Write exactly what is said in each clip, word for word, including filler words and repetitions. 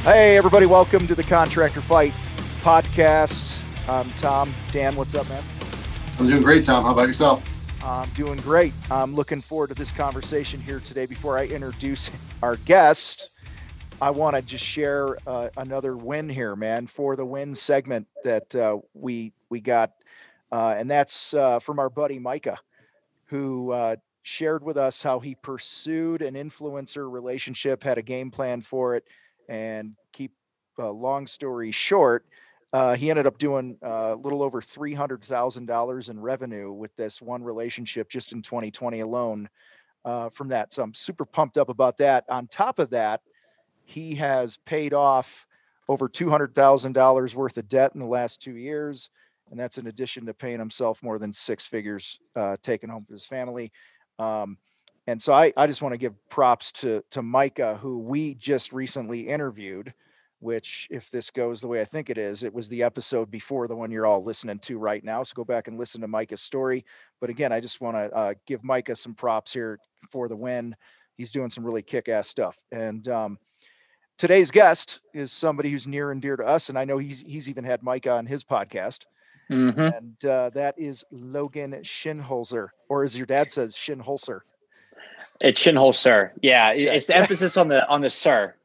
Hey, everybody. Welcome to the Contractor Fight podcast. I'm Tom. Dan, what's up, man? I'm doing great, Tom. How about yourself? I'm doing great. I'm looking forward to this conversation here today. Before I introduce our guest, I want to just share uh, another win here, man, for the win segment that uh, we we got. Uh, and that's uh, from our buddy Micah, who uh, shared with us how he pursued an influencer relationship, had a game plan for it, and keep a long story short, uh, he ended up doing uh, a little over three hundred thousand dollars in revenue with this one relationship just in twenty twenty alone uh, from that. So I'm super pumped up about that. On top of that, he has paid off over two hundred thousand dollars worth of debt in the last two years. And that's in addition to paying himself more than six figures, uh, taking home for his family. Um, and so I, I just want to give props to, to Micah, who we just recently interviewed, which if this goes the way I think it is, it was the episode before the one you're all listening to right now. So go back and listen to Micah's story. But again, I just want to uh, give Micah some props here for the win. He's doing some really kick-ass stuff. And um, today's guest is somebody who's near and dear to us. And I know he's, he's even had Micah on his podcast. Mm-hmm. And uh, that is Logan Shinholzer, or as your dad says, Shinholzer. It's Shinholzer. Yeah, it's the emphasis on the on the sir.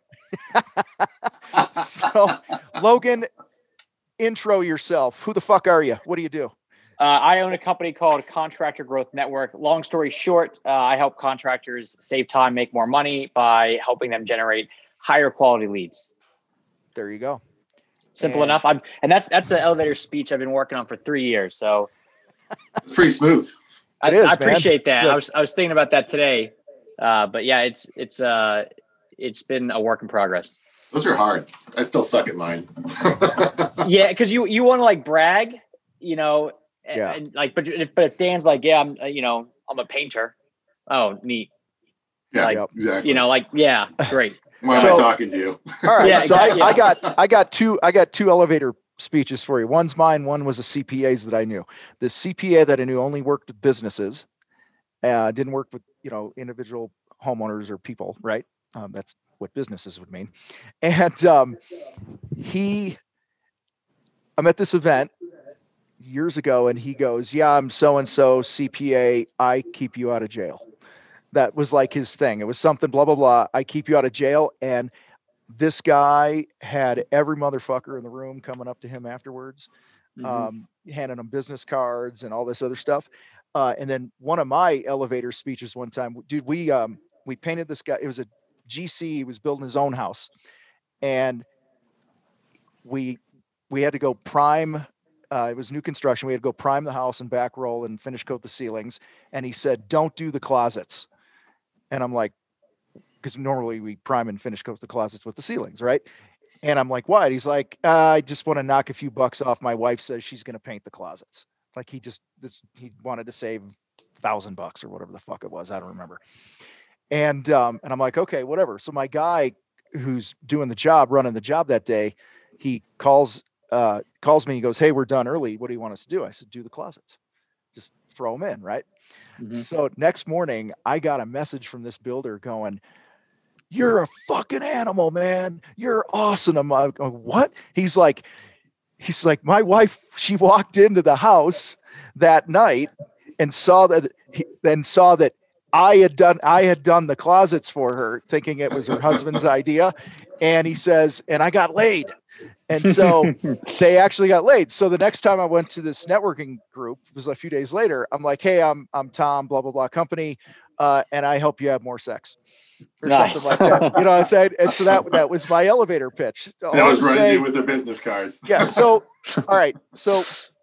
So, Logan, intro yourself. Who the fuck are you? What do you do? Uh, I own a company called Contractor Growth Network. Long story short, uh, I help contractors save time, make more money by helping them generate higher quality leads. There you go. Simple and, enough. I'm, and that's that's the elevator speech I've been working on for three years. So it's pretty smooth. I, is, I appreciate man. that. So, I was I was thinking about that today. Uh, but yeah, it's it's uh it's been a work in progress. Those are hard. I still suck at mine. Yeah, because you you want to like brag, you know, and, yeah. and like, but if, but if Dan's like, yeah, I'm, you know, I'm a painter. Oh, neat. Yeah, like, exactly. You know, like, yeah, great. Why am so, I talking to you? All right. Yeah, so exactly. I, I got I got two I got two elevator speeches for you. One's mine. One was a C P A's that I knew. The C P A that I knew only worked with businesses. Uh, didn't work with you know individual homeowners or people. Right. Um, that's what businesses would mean. And um, he, I'm at this event years ago, and he goes, "Yeah, I'm so and so C P A. I keep you out of jail." That was like his thing. It was something, blah, blah, blah. I keep you out of jail. And this guy had every motherfucker in the room coming up to him afterwards, mm-hmm. um, handing him business cards and all this other stuff. Uh, and then one of my elevator speeches one time, dude, we, um, we painted this guy. It was a G C. He was building his own house. And we, we had to go prime. Uh, it was new construction. We had to go prime the house and back roll and finish coat the ceilings. And he said, "Don't do the closets." And I'm like, because normally we prime and finish coat the closets with the ceilings, right? And I'm like, "Why?" He's like, uh, "I just want to knock a few bucks off. My wife says she's going to paint the closets." Like he just, this, he wanted to save a thousand bucks or whatever the fuck it was. I don't remember. And, um, and I'm like, okay, whatever. So my guy who's doing the job, running the job that day, he calls, uh, calls me, he goes, "Hey, we're done early. What do you want us to do?" I said, "Do the closets. Just throw them in." Right. Mm-hmm. So next morning I got a message from this builder going, "You're a fucking animal, man. You're awesome." I'm like, "What?" He's like, he's like, "My wife, she walked into the house that night and saw that, then saw that I had done, I had done the closets for her, thinking it was her husband's idea." And he says, "And I got laid." And so they actually got laid. So the next time I went to this networking group, it was a few days later, I'm like, "Hey, I'm, I'm Tom, blah, blah, blah company. Uh, and I help you have more sex," or nice. Something like that. You know what I'm saying? And so that, that was my elevator pitch. All that was running say, you with their business cards. Yeah. So, all right. So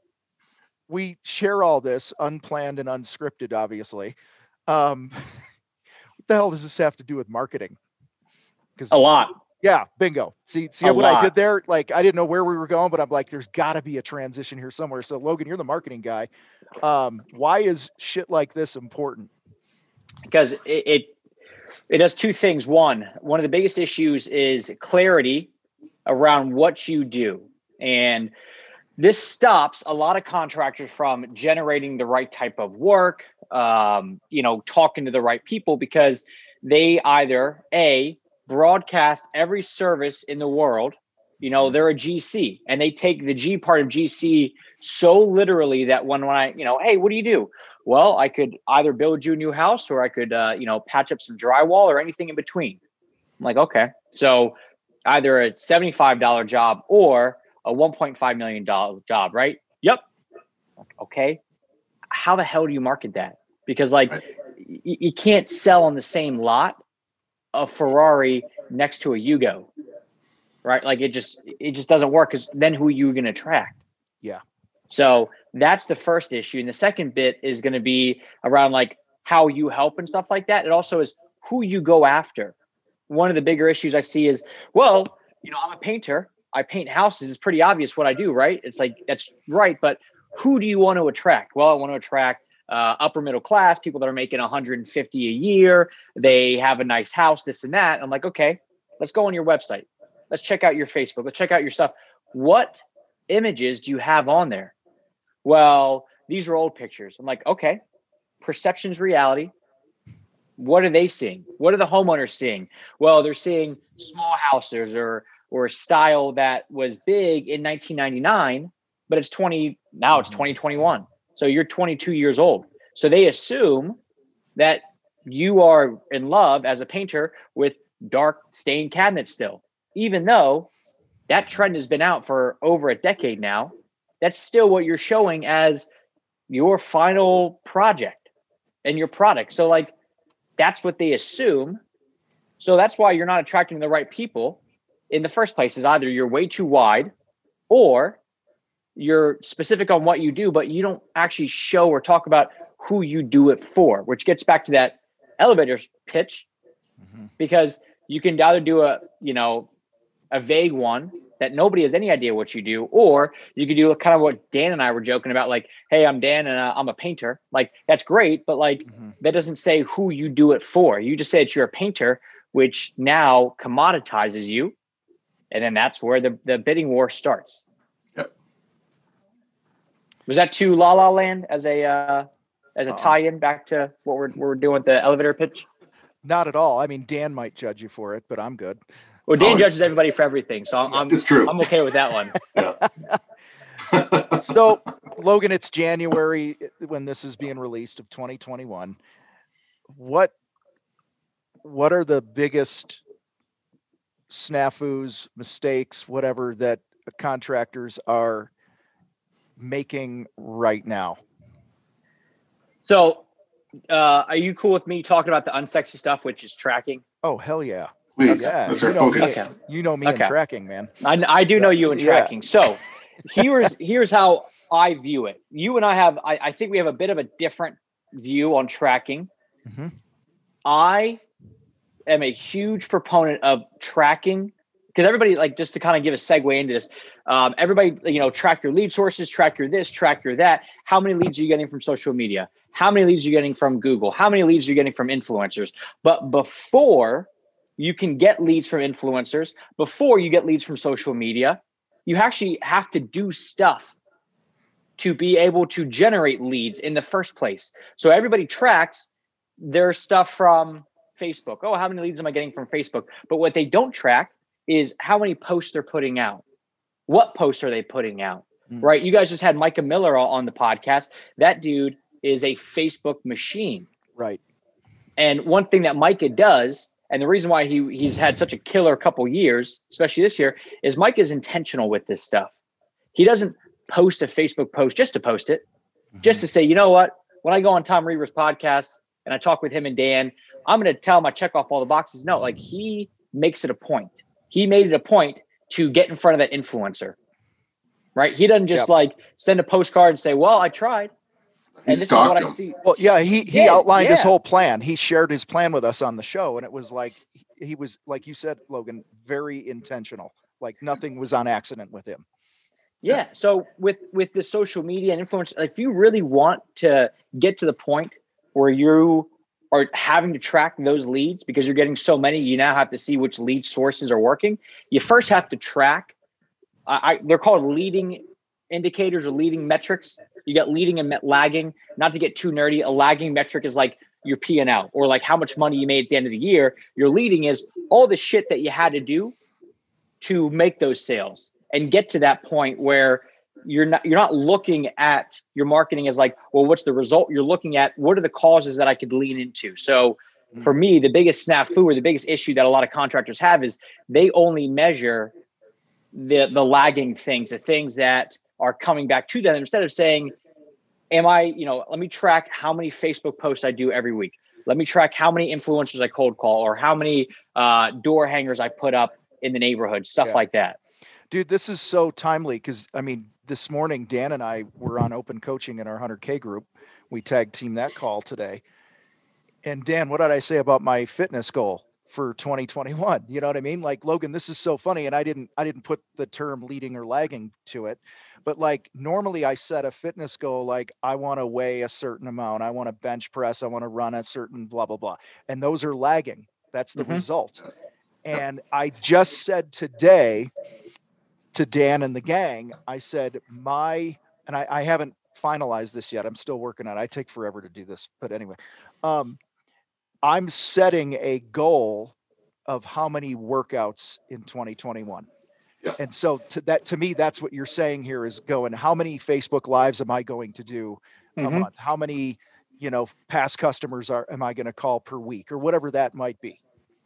we share all this unplanned and unscripted, obviously. Um, what the hell does this have to do with marketing? Because a lot. Yeah, bingo. See, see a what lot. I did there? Like, I didn't know where we were going, but I'm like, there's got to be a transition here somewhere. So, Logan, you're the marketing guy. Um, why is shit like this important? Because it, it it does two things. One, one of the biggest issues is clarity around what you do, and this stops a lot of contractors from generating the right type of work. Um, you know, talking to the right people, because they either A, broadcast every service in the world. You know, they're a G C, and they take the G part of G C so literally that when, when I, you know, hey, what do you do? Well, I could either build you a new house, or I could, uh, you know, patch up some drywall, or anything in between. I'm like, okay. So either a seventy-five dollars job or a one point five million dollars job, right? Yep. Okay. How the hell do you market that? Because like y- you can't sell on the same lot a Ferrari next to a Yugo, right? Like it just, it just doesn't work, because then who are you going to attract? Yeah. So that's the first issue. And the second bit is going to be around like how you help and stuff like that. It also is who you go after. One of the bigger issues I see is, well, you know, I'm a painter. I paint houses. It's pretty obvious what I do, right? It's like, that's right. But who do you want to attract? Well, I want to attract uh, upper middle class, people that are making one hundred fifty a year. They have a nice house, this and that. I'm like, okay, let's go on your website. Let's check out your Facebook. Let's check out your stuff. What images do you have on there? Well, these are old pictures. I'm like, okay, perception's reality. What are they seeing? What are the homeowners seeing? Well, they're seeing small houses or or a style that was big in nineteen ninety-nine, but it's twenty now it's twenty twenty-one. So you're twenty-two years old. So they assume that you are in love as a painter with dark stained cabinets still, even though that trend has been out for over a decade now. That's still what you're showing as your final project and your product. So like, that's what they assume. So that's why you're not attracting the right people in the first place, is either you're way too wide, or you're specific on what you do, but you don't actually show or talk about who you do it for, which gets back to that elevator pitch. Mm-hmm. Because you can either do a, you know, a vague one that nobody has any idea what you do, or you could do kind of what Dan and I were joking about, like, hey, I'm Dan and uh, I'm a painter. Like, that's great, but like, mm-hmm. that doesn't say who you do it for. You just say that you're a painter, which now commoditizes you. And then that's where the, the bidding war starts. Yep. Was that too La La Land as a, uh, as a Uh-oh. tie-in back to what we're, we're doing with the elevator pitch? Not at all. I mean, Dan might judge you for it, but I'm good. Well, Dan judges everybody for everything, so I'm I'm, it's true. I'm okay with that one. Yeah. So, Logan, it's January when this is being released of twenty twenty-one. What what are the biggest snafus, mistakes, whatever, that contractors are making right now? So, uh, are you cool with me talking about the unsexy stuff, which is tracking? Oh, hell yeah. Please, yeah, that's our you know focus. Me, okay. You know me okay. in tracking, man. I, I do know you in tracking. Yeah. So here's here's how I view it. You and I have, I, I think we have a bit of a different view on tracking. Mm-hmm. I am a huge proponent of tracking, because everybody, like, just to kind of give a segue into this, um, everybody, you know, track your lead sources, track your this, track your that. How many leads are you getting from social media? How many leads are you getting from Google? How many leads are you getting from influencers? But before you can get leads from influencers, before you get leads from social media, you actually have to do stuff to be able to generate leads in the first place. So everybody tracks their stuff from Facebook. Oh, how many leads am I getting from Facebook? But what they don't track is how many posts they're putting out. What posts are they putting out, mm. right? You guys just had Micah Miller on the podcast. That dude is a Facebook machine. Right. And one thing that Micah does, and the reason why he he's had such a killer couple years, especially this year, is Mike is intentional with this stuff. He doesn't post a Facebook post just to post it, mm-hmm. just to say, you know what, when I go on Tom Reaver's podcast and I talk with him and Dan, I'm going to tell him I check off all the boxes. No, like, he makes it a point. He made it a point to get in front of that influencer, right? He doesn't just yep. like send a postcard and say, well, I tried. He and this stalked is what him. I see. Well, yeah, he, he, he outlined yeah. his whole plan. He shared his plan with us on the show. And it was like, he was, like you said, Logan, very intentional. Like, nothing was on accident with him. Yeah. So with, with the social media and influence, if you really want to get to the point where you are having to track those leads, because you're getting so many, you now have to see which lead sources are working. You first have to track. I, I they're called leading indicators or leading metrics. You got leading and lagging. Not to get too nerdy, a lagging metric is like your P and L or like how much money you made at the end of the year. Your leading is all the shit that you had to do to make those sales and get to that point where you're not you're not looking at your marketing as like, well, what's the result? You're looking at what are the causes that I could lean into. So for me, the biggest snafu or the biggest issue that a lot of contractors have is they only measure the the lagging things, the things that are coming back to them, instead of saying, am I, you know, let me track how many Facebook posts I do every week. Let me track how many influencers I cold call or how many uh, door hangers I put up in the neighborhood, stuff yeah. like that. Dude, this is so timely because, I mean, this morning, Dan and I were on open coaching in our one hundred K group. We tag team that call today. And Dan, what did I say about my fitness goal for twenty twenty-one? You know what I mean? Like, Logan, this is so funny. And I didn't, I didn't put the term leading or lagging to it, but like normally I set a fitness goal. Like I want to weigh a certain amount. I want to bench press. I want to run a certain blah, blah, blah. And those are lagging. That's the mm-hmm. result. And I just said today to Dan and the gang, I said, my, and I, I haven't finalized this yet. I'm still working on it. I take forever to do this, but anyway, um, I'm setting a goal of how many workouts in twenty twenty-one. Yeah. And so to that, to me, that's what you're saying here is going, how many Facebook lives am I going to do mm-hmm. a month? How many, you know, past customers are, am I going to call per week or whatever that might be?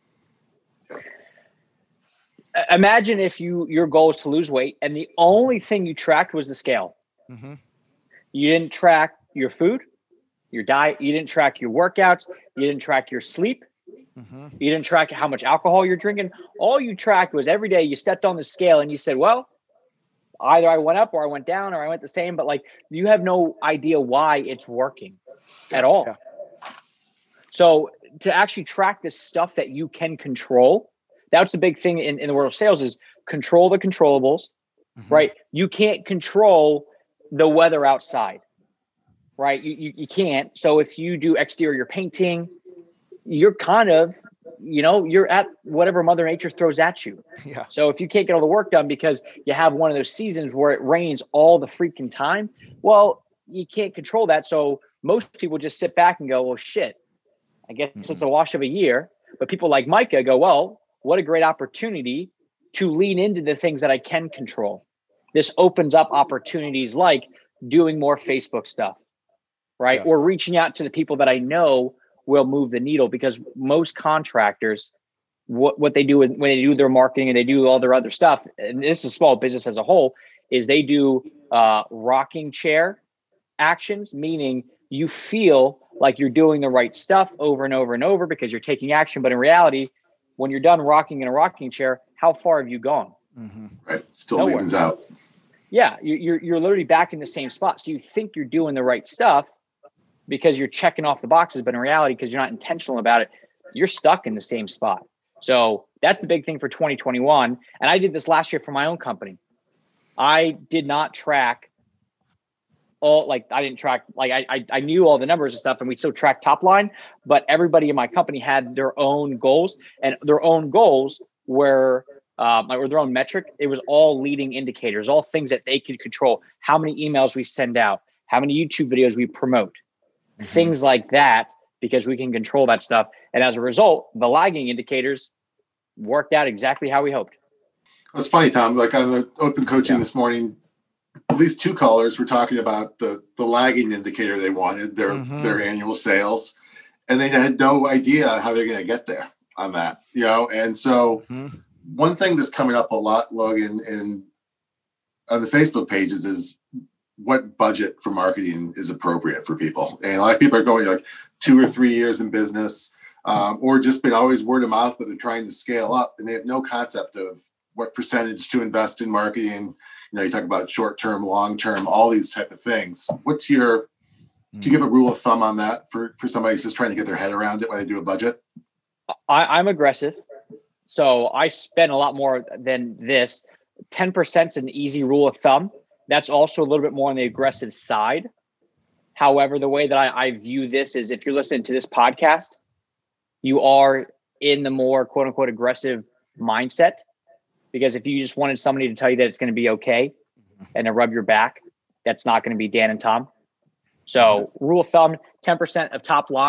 Imagine if you, your goal is to lose weight and the only thing you tracked was the scale. Mm-hmm. You didn't track your food, your diet. You didn't track your workouts. You didn't track your sleep. Mm-hmm. You didn't track how much alcohol you're drinking. All you tracked was every day you stepped on the scale and you said, well, either I went up or I went down or I went the same, but like you have no idea why it's working at all. Yeah. So to actually track this stuff that you can control, that's a big thing in, in the world of sales is control the controllables, mm-hmm. right? You can't control the weather outside. Right. You, you you can't. So if you do exterior painting, you're kind of, you know, you're at whatever Mother Nature throws at you. Yeah. So if you can't get all the work done because you have one of those seasons where it rains all the freaking time, well, you can't control that. So most people just sit back and go, well, shit, I guess mm-hmm. it's a wash of a year. But people like Micah go, well, what a great opportunity to lean into the things that I can control. This opens up opportunities like doing more Facebook stuff. Right. Yeah. Or reaching out to the people that I know will move the needle, because most contractors, what, what they do when they do their marketing and they do all their other stuff, and this is small business as a whole, is they do uh, rocking chair actions, meaning you feel like you're doing the right stuff over and over and over because you're taking action. But in reality, when you're done rocking in a rocking chair, how far have you gone? Mm-hmm. Right. Still leavens out. Yeah. You're, you're literally back in the same spot. So you think you're doing the right stuff because you're checking off the boxes, but in reality, because you're not intentional about it, you're stuck in the same spot. So that's the big thing for twenty twenty-one. And I did this last year for my own company. I did not track all, like I didn't track, like I, I, I knew all the numbers and stuff, and we still track top line, but everybody in my company had their own goals, and their own goals were, um, or their own metric. It was all leading indicators, all things that they could control. How many emails we send out, how many YouTube videos we promote, mm-hmm. things like that, because we can control that stuff. And as a result, the lagging indicators worked out exactly how we hoped. It's funny, Tom, like on the open coaching yeah. this morning, at least two callers were talking about the, the lagging indicator they wanted, their, mm-hmm. their annual sales. And they had no idea how they're going to get there on that, you know? And so mm-hmm. one thing that's coming up a lot, Logan, in on the Facebook pages is what budget for marketing is appropriate for people. And a lot of people are going like two or three years in business, um, or just been always word of mouth, but they're trying to scale up and they have no concept of what percentage to invest in marketing. You know, you talk about short-term, long-term, all these type of things. What's your, do you give a rule of thumb on that for, for somebody who's just trying to get their head around it when they do a budget? I, I'm aggressive. So I spend a lot more than this. ten percent is an easy rule of thumb. That's also a little bit more on the aggressive side. However, the way that I, I view this is if you're listening to this podcast, you are in the more quote unquote aggressive mindset. Because if you just wanted somebody to tell you that it's going to be okay and to rub your back, that's not going to be Dan and Tom. So rule of thumb, ten percent of top line.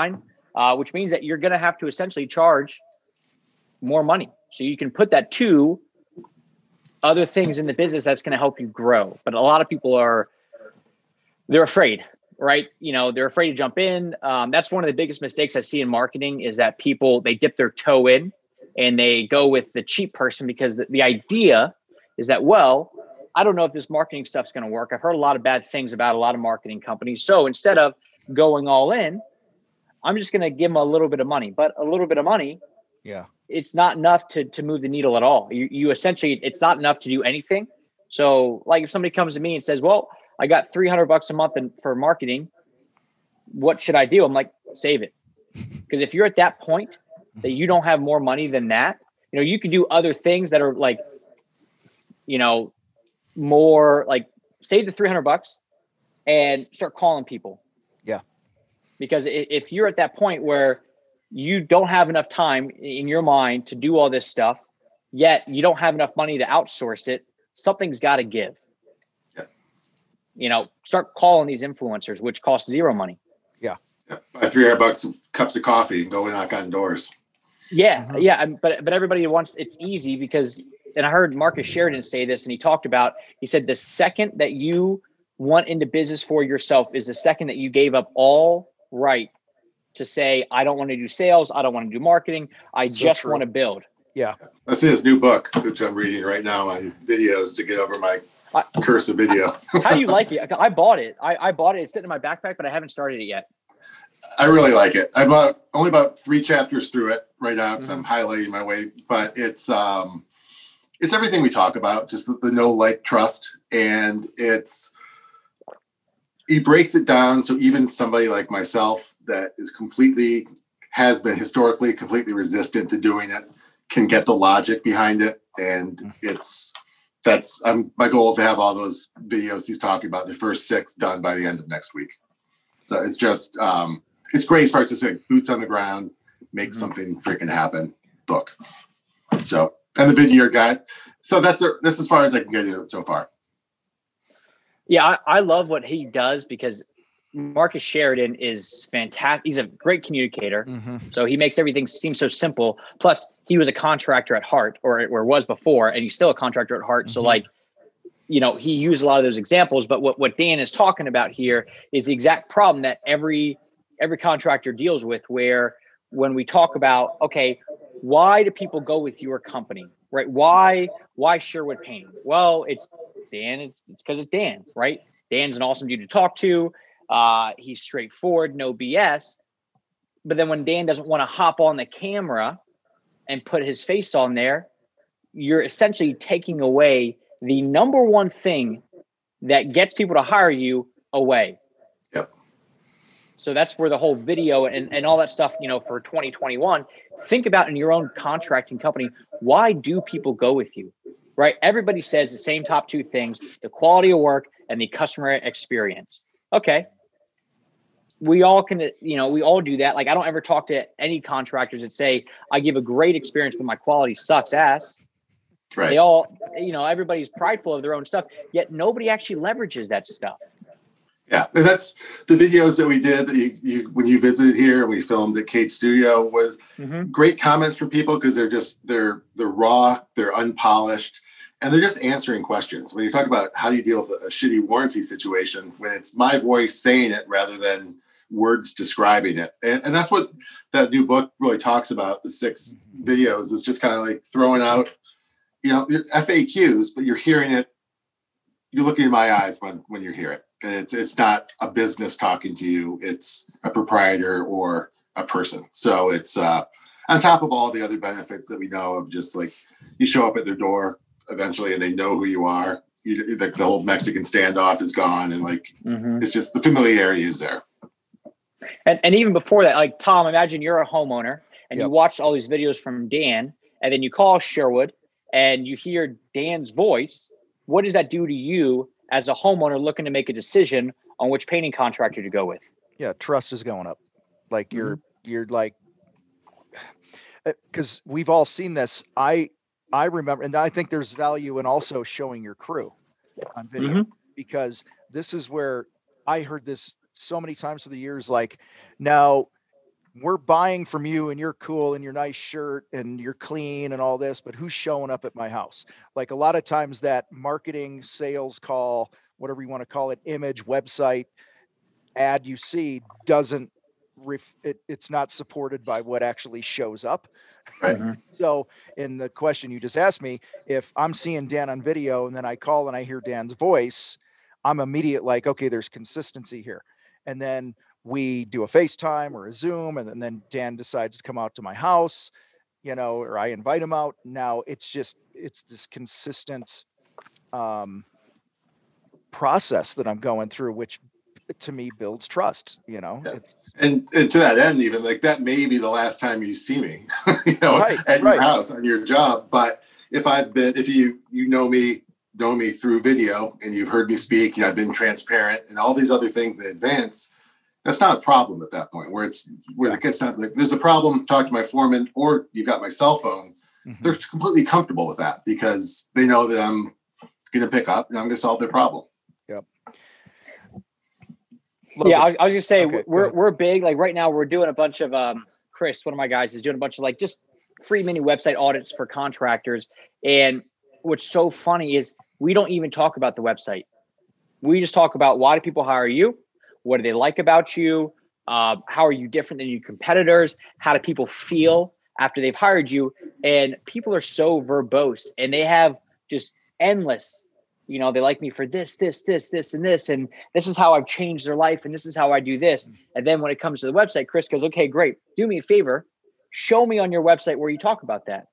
uh, which means that you're going to have to essentially charge more money. So you can put that to other things in the business that's going to help you grow. But a lot of people are, they're afraid, right? You know, they're afraid to jump in. Um, that's one of the biggest mistakes I see in marketing is that people, they dip their toe in and they go with the cheap person because the, the idea is that, well, I don't know if this marketing stuff's going to work. I've heard a lot of bad things about a lot of marketing companies. So instead of going all in, I'm just going to give them a little bit of money, but a little bit of money. Yeah. It's not enough to, to move the needle at all. You, you essentially, it's not enough to do anything. So like if somebody comes to me and says, well, I got three hundred bucks a month in, for marketing, what should I do? I'm like, save it. Because if you're at that point that you don't have more money than that, you know, you can do other things that are like, you know, more like save the three hundred bucks and start calling people. Yeah. Because if you're at that point where you don't have enough time in your mind to do all this stuff, yet you don't have enough money to outsource it, something's got to give. Yeah. You know, start calling these influencers, which costs zero money. Yeah. Yeah. Buy three hundred bucks cups of coffee and go knock on doors. Yeah. Mm-hmm. Yeah. But, but everybody wants, it's easy because, and I heard Marcus Sheridan say this, and he talked about, he said, the second that you went into business for yourself is the second that you gave up all right to say, I don't want to do sales. I don't want to do marketing. I So just true. want to build. Yeah. That's his new book, which I'm reading right now on videos to get over my I, curse of video. How do you like it? I bought it. I, I bought it. It's sitting in my backpack, but I haven't started it yet. I really like it. I'm about, only about three chapters through it right now because Mm-hmm. I'm highlighting my way, but it's um, it's everything we talk about, just the, the know, like, trust. And it's, he breaks it down so even somebody like myself that is completely, has been historically completely resistant to doing it can get the logic behind it. And it's, that's, I'm, my goal is to have all those videos he's talking about, the first six done by the end of next week. So it's just, um, it's great as far as to say boots on the ground, make mm-hmm. something freaking happen book. So, and the video guide. So that's, the, that's as far as I can get into it so far. Yeah, I, I love what he does because Marcus Sheridan is fantastic. He's a great communicator. Mm-hmm. So he makes everything seem so simple. Plus, he was a contractor at heart, or, or was before, and he's still a contractor at heart. Mm-hmm. So like, you know, he used a lot of those examples. But what, what Dan is talking about here is the exact problem that every every contractor deals with, where when we talk about, okay, why do people go with your company, right? Why why Sherwood Painting? Well, it's Dan. It's it's because it's Dan's, right? Dan's an awesome dude to talk to. Uh, he's straightforward, no B S. But then when Dan doesn't want to hop on the camera and put his face on there, you're essentially taking away the number one thing that gets people to hire you away. Yep. So that's where the whole video and, and all that stuff, you know, for twenty twenty-one, think about in your own contracting company, why do people go with you, right? Everybody says the same top two things, the quality of work and the customer experience. Okay. We all can, you know, we all do that. Like I don't ever talk to any contractors that say, I give a great experience, but my quality sucks ass. Right. They all, you know, everybody's prideful of their own stuff, yet nobody actually leverages that stuff. Yeah, and that's the videos that we did that you, you when you visited here and we filmed at Kate's studio was mm-hmm. great comments from people because they're just they're they're raw, they're unpolished, and they're just answering questions. When you talk about how you deal with a, a shitty warranty situation, when it's my voice saying it rather than words describing it, and, and that's what that new book really talks about. The six videos is just kind of like throwing out, you know, F A Qs, but you're hearing it. You're looking in my eyes when when you hear it. And it's it's not a business talking to you. It's a proprietor or a person. So it's uh, on top of all the other benefits that we know of, just like you show up at their door eventually and they know who you are. You, the, the whole Mexican standoff is gone. And like, mm-hmm. it's just the familiarity is there. And, and even before that, like Tom, imagine you're a homeowner and yep. you watch all these videos from Dan and then you call Sherwood and you hear Dan's voice. What does that do to you as a homeowner looking to make a decision on which painting contractor to go with? Yeah, trust is going up. Like mm-hmm. you're you're like, because we've all seen this. I I remember, and I think there's value in also showing your crew on video mm-hmm. because this is where I heard this so many times for the years. Like, now we're buying from you and you're cool and your nice shirt and you're clean and all this, but who's showing up at my house? Like a lot of times that marketing, sales call, whatever you want to call it, image, website ad you see doesn't ref, it, it's not supported by what actually shows up. Right. So in the question you just asked me, if I'm seeing Dan on video and then I call and I hear Dan's voice, I'm immediate like, okay, there's consistency here. And then we do a FaceTime or a Zoom, and then, then Dan decides to come out to my house, you know, or I invite him out. Now it's just, it's this consistent um, process that I'm going through, which to me builds trust, you know. Yeah. It's, and, and to that end, even like that may be the last time you see me, you know, right, at right. your house on your job. But if I've been, if you, you know me, know me through video and you've heard me speak, and I've been transparent and all these other things in advance, that's not a problem at that point where it's where the kid's not like, there's a problem, talk to my foreman, or you've got my cell phone. Mm-hmm. They're completely comfortable with that because they know that I'm going to pick up and I'm going to solve their problem. Yep. Love yeah. I, I was going to say, okay, we're, we're big. Like right now we're doing a bunch of, um, Chris, one of my guys is doing a bunch of like just free mini website audits for contractors. And what's so funny is we don't even talk about the website. We just talk about why do people hire you? What do they like about you? Uh, how are you different than your competitors? How do people feel after they've hired you? And people are so verbose and they have just endless, you know, they like me for this, this, this, this, and this. And this is how I've changed their life. And this is how I do this. And then when it comes to the website, Chris goes, okay, great. Do me a favor. Show me on your website where you talk about that.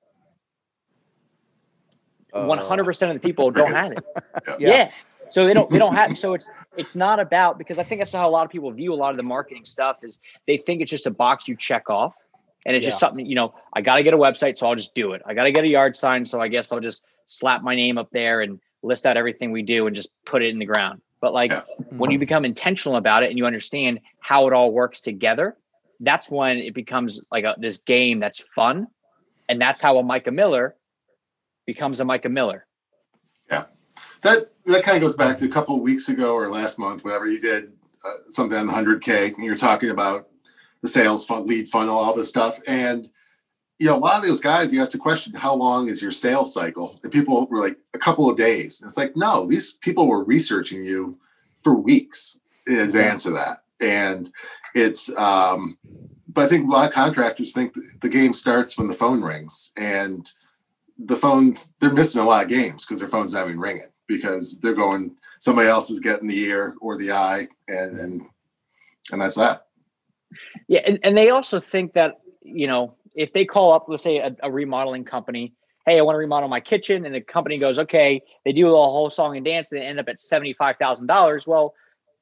one hundred percent of the people don't have it. Yeah. yeah. So they don't, they don't have, so it's, it's not about, because I think that's how a lot of people view a lot of the marketing stuff is they think it's just a box you check off and it's yeah. just something, you know, I got to get a website, so I'll just do it. I got to get a yard sign. So I guess I'll just slap my name up there and list out everything we do and just put it in the ground. But like yeah. when you become intentional about it and you understand how it all works together, that's when it becomes like a, this game that's fun. And that's how a Micah Miller becomes a Micah Miller. Yeah. That that kind of goes back to a couple of weeks ago or last month, whenever you did uh, something on the one hundred K, and you're talking about the sales fund, lead funnel, all this stuff. And, you know, a lot of those guys, you asked the question, how long is your sales cycle? And people were like, a couple of days. And it's like, no, these people were researching you for weeks in advance of that. And it's, um, but I think a lot of contractors think the game starts when the phone rings, and the phones, they're missing a lot of games because their phone's not even ringing because they're going, somebody else is getting the ear or the eye, and and and that's that. Yeah, and, and they also think that, you know, if they call up, let's say a, a remodeling company, hey, I want to remodel my kitchen, and the company goes, okay, they do a whole song and dance, and they end up at seventy-five thousand dollars. Well,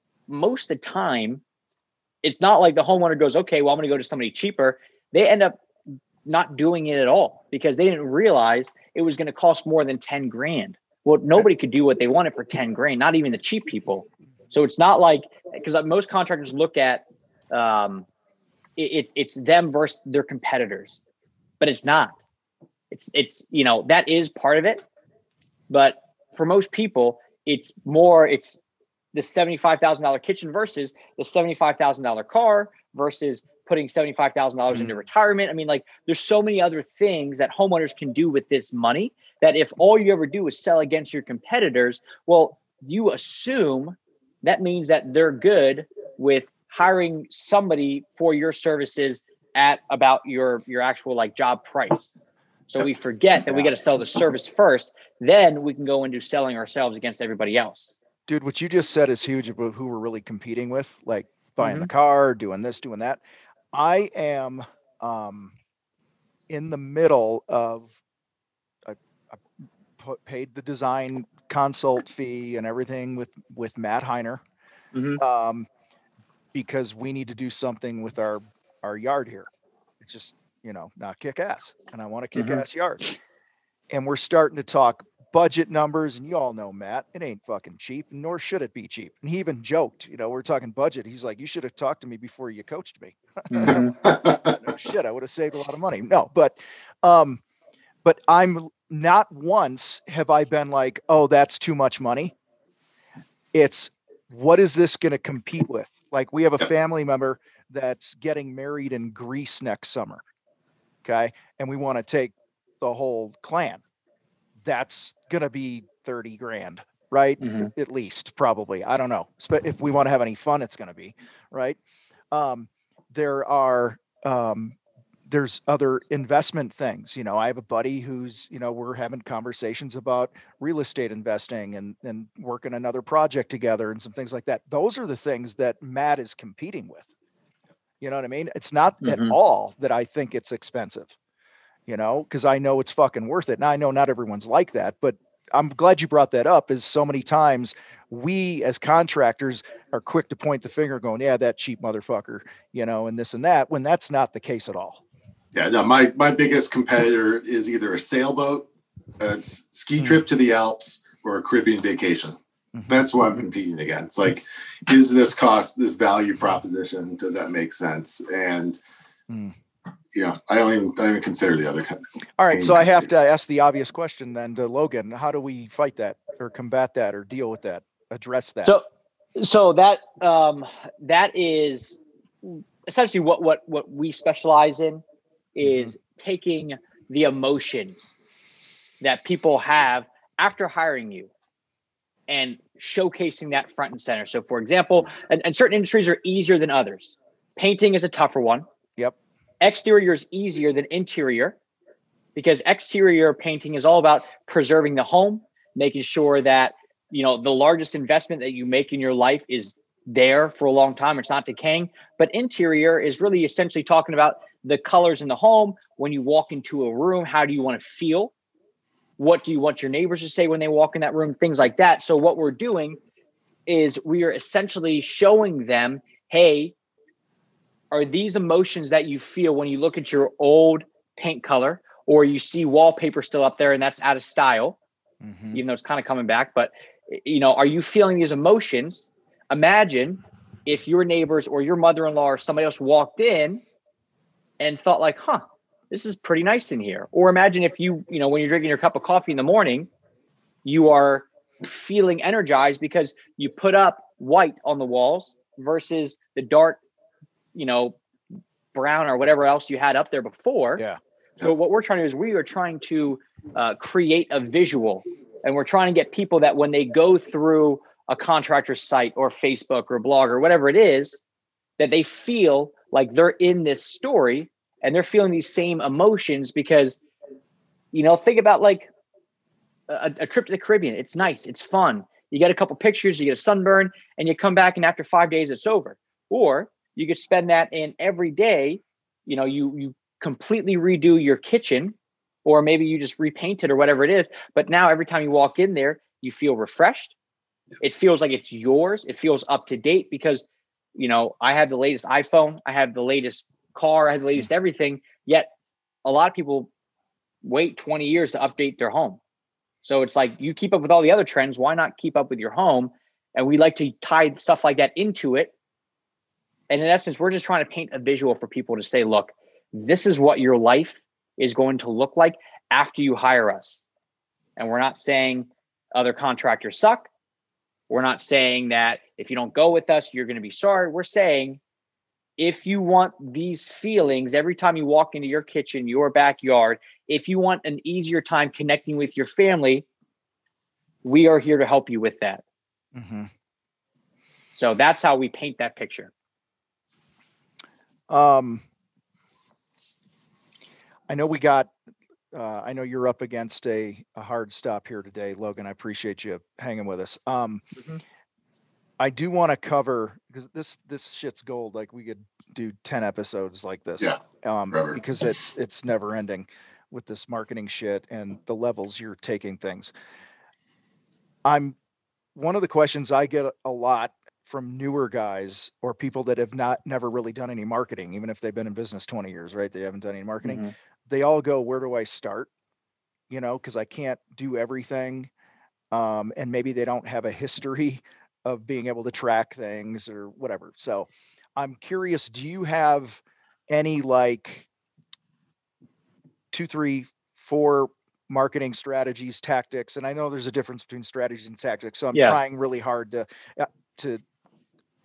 most of the time, it's not like the homeowner goes, okay, well, I'm going to go to somebody cheaper. They end up not doing it at all because they didn't realize it was going to cost more than ten grand. Well, nobody could do what they wanted for ten grand, not even the cheap people. So it's not like, because most contractors look at um, it, it's it's them versus their competitors, but it's not. It's it's you know that is part of it, but for most people, it's more it's the seventy-five thousand dollars kitchen versus the seventy-five thousand dollars car versus putting seventy-five thousand dollars into retirement. I mean, like there's so many other things that homeowners can do with this money that if all you ever do is sell against your competitors, well, you assume that means that they're good with hiring somebody for your services at about your, your actual like job price. So we forget that we got to sell the service first, then we can go into selling ourselves against everybody else. Dude, what you just said is huge about who we're really competing with, like buying Mm-hmm. the car, doing this, doing that. I am um, in the middle of I, I put, paid the design consult fee and everything with, with Matt Heiner Mm-hmm. um, because we need to do something with our, our yard here. It's just, you know, not kick ass. And I want a kick Mm-hmm. ass yard. And we're starting to talk budget numbers, and you all know, Matt, it ain't fucking cheap, nor should it be cheap. And he even joked, you know, we're talking budget. He's like, you should have talked to me before you coached me. Mm-hmm. No shit, I would have saved a lot of money. No, but, um, but I'm not once have I been like, oh, that's too much money. It's what is this going to compete with? Like we have a family member that's getting married in Greece next summer. Okay. And we want to take the whole clan. That's going to be thirty grand, right? Mm-hmm. At least, probably. I don't know. But if we want to have any fun, it's going to be, right? Um, there are, um, there's other investment things. You know, I have a buddy who's, you know, we're having conversations about real estate investing and, and working another project together and some things like that. Those are the things that Matt is competing with. You know what I mean? It's not mm-hmm. at all that I think it's expensive, you know, because I know it's fucking worth it. Now I know not everyone's like that, but I'm glad you brought that up, is so many times we as contractors are quick to point the finger going, yeah, that cheap motherfucker, you know, and this and that, when that's not the case at all. Yeah, no, my, my biggest competitor is either a sailboat, a ski trip mm-hmm. to the Alps, or a Caribbean vacation. Mm-hmm. That's what I'm competing against. Like, is this cost, this value proposition, does that make sense? And, mm. yeah, I don't even, I don't even consider the other kinds. All right, so I have to ask the obvious question then to Logan. How do we fight that or combat that or deal with that, address that? So, so that, um, that is essentially what, what, what we specialize in. Is mm-hmm. taking the emotions that people have after hiring you and showcasing that front and center. So for example, and, and certain industries are easier than others. Painting is a tougher one. Yep. Exterior is easier than interior because exterior painting is all about preserving the home, making sure that, you know, the largest investment that you make in your life is there for a long time. It's not decaying. But interior is really essentially talking about the colors in the home. When you walk into a room, how do you want to feel? What do you want your neighbors to say when they walk in that room? Things like that. So what we're doing is we are essentially showing them, hey, are these emotions that you feel when you look at your old paint color, or you see wallpaper still up there and that's out of style, mm-hmm. even though it's kind of coming back, but you know, are you feeling these emotions? Imagine if your neighbors or your mother-in-law or somebody else walked in and thought like, huh, this is pretty nice in here. Or imagine if you, you know, when you're drinking your cup of coffee in the morning, you are feeling energized because you put up white on the walls versus the dark, you know, brown or whatever else you had up there before. Yeah. So what we're trying to do is we are trying to uh, create a visual, and we're trying to get people that when they go through a contractor's site or Facebook or blog or whatever it is, that they feel like they're in this story and they're feeling these same emotions because, you know, think about like a, a trip to the Caribbean. It's nice. It's fun. You get a couple pictures, you get a sunburn, and you come back and after five days, it's over. Or you could spend that in every day. You know, you, you completely redo your kitchen, or maybe you just repaint it or whatever it is. But now every time you walk in there, you feel refreshed. It feels like it's yours. It feels up to date because, you know, I have the latest iPhone. I have the latest car. I have the latest everything. Yet a lot of people wait twenty years to update their home. So it's like you keep up with all the other trends. Why not keep up with your home? And we like to tie stuff like that into it. And in essence, we're just trying to paint a visual for people to say, look, this is what your life is going to look like after you hire us. And we're not saying other contractors suck. We're not saying that if you don't go with us, you're going to be sorry. We're saying if you want these feelings every time you walk into your kitchen, your backyard, if you want an easier time connecting with your family, we are here to help you with that. Mm-hmm. So that's how we paint that picture. Um, I know we got, uh, I know you're up against a, a hard stop here today, Logan. I appreciate you hanging with us. Um, mm-hmm. I do want to cover, because this, this shit's gold. Like we could do ten episodes like this, yeah, um, because it's, it's never ending with this marketing shit and the levels you're taking things. I'm, one of the questions I get a lot from newer guys or people that have not, never really done any marketing, even if they've been in business twenty years, right? They haven't done any marketing. Mm-hmm. They all go, where do I start? You know, cause I can't do everything. Um, and maybe they don't have a history of being able to track things or whatever. So I'm curious, do you have any like two, three, four marketing strategies, tactics? And I know there's a difference between strategies and tactics. So I'm yeah. trying really hard to, uh, to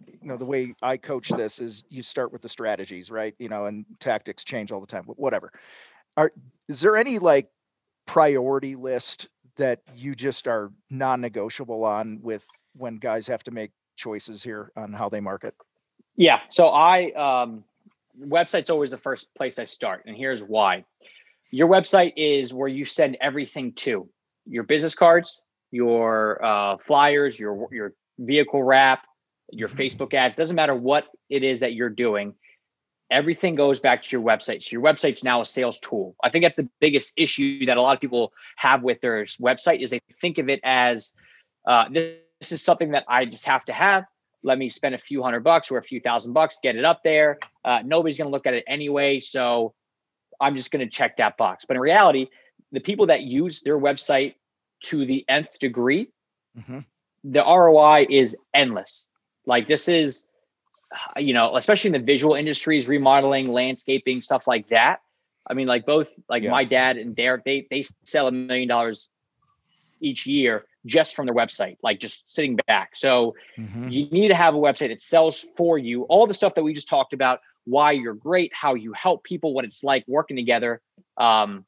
you know, the way I coach this is you start with the strategies, right? You know, and tactics change all the time, whatever. Are, is there any like priority list that you just are non-negotiable on with when guys have to make choices here on how they market? Yeah. So I, um, website's always the first place I start. And here's why. Your website is where you send everything to: your business cards, your uh, flyers, your, your vehicle wrap, your Facebook ads. Doesn't matter what it is that you're doing. Everything goes back to your website. So your website's now a sales tool. I think that's the biggest issue that a lot of people have with their website is they think of it as uh, this, this is something that I just have to have. Let me spend a few hundred bucks or a few thousand bucks, get it up there. Uh, nobody's going to look at it anyway. So I'm just going to check that box. But in reality, the people that use their website to the nth degree, mm-hmm. the R O I is endless. Like this is, you know, especially in the visual industries, remodeling, landscaping, stuff like that. I mean, like both, like yeah. my dad and Derek, they they sell a million dollars each year just from their website, like just sitting back. So mm-hmm. you need to have a website that sells for you. All the stuff that we just talked about, why you're great, how you help people, what it's like working together. Um,